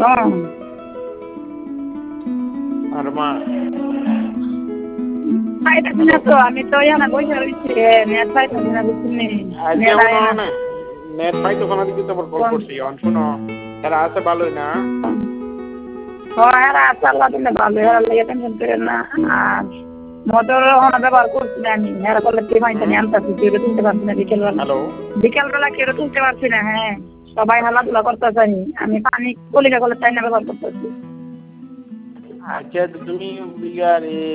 এখনো? আর মা পাইতেছি না তো, আমি তো এখানে বসে রয়েছি, নেট পাইতেছি না, বুঝলি? আজকে নেট আয় না। না নেট পাইতো কোন দিকে তো কল করছি শোনো এরা আছে ভালোই না এরা আছে আল্লাহ দিলে ভালো, এরা লেগে টেনশন করেন না। আর মোটর ব্যবহার করছি না আমি, এরা করলে কে পাইতে নিয়ে আনতেছি, কেউ তুলতে পারছি না বিকেলবেলা। হ্যালো বিকেলবেলা কেউ তুলতে পারছি না, হ্যাঁ সবাই খেলাধুলা করতেছে, আমি পানি কলিকা কলে চাই না ব্যবহার করতেছি। আচ্ছা তুমি বিঘার